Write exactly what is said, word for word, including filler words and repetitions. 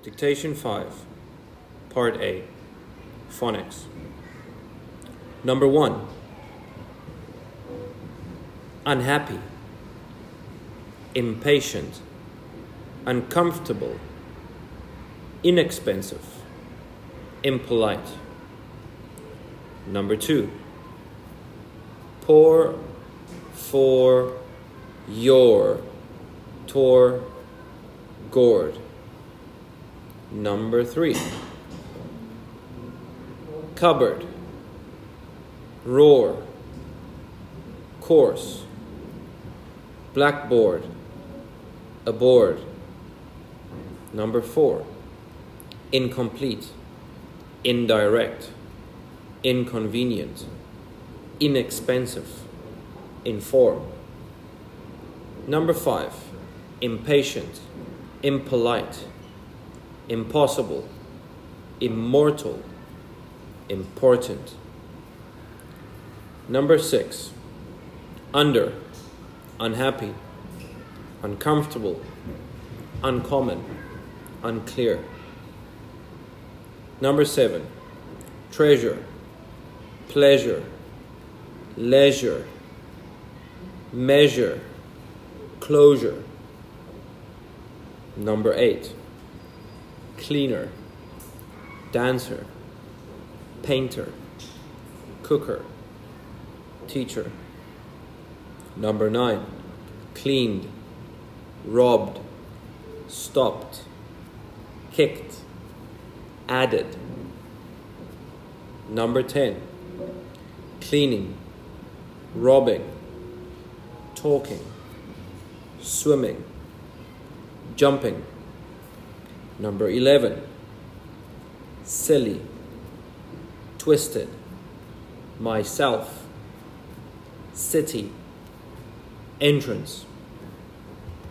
Dictation five, Part A, Phonics. Number one, unhappy, impatient, uncomfortable, inexpensive, impolite. Number two, pour, for, your, tore, gored. Number three, cupboard, roar, course, blackboard, aboard. Number four, incomplete, indirect, inconvenient, inexpensive, inform. Number five, impatient, impolite, impossible, immortal, important. Number six, under, unhappy, uncomfortable, uncommon, unclear. Number seven, treasure, pleasure, leisure, measure, closure. Number eight, cleaner, dancer, painter, cooker, teacher. Number nine, cleaned, robbed, stopped, kicked, added. Number ten, cleaning, robbing, talking, swimming, jumping. Number eleven, silly, twisted, myself, city, entrance.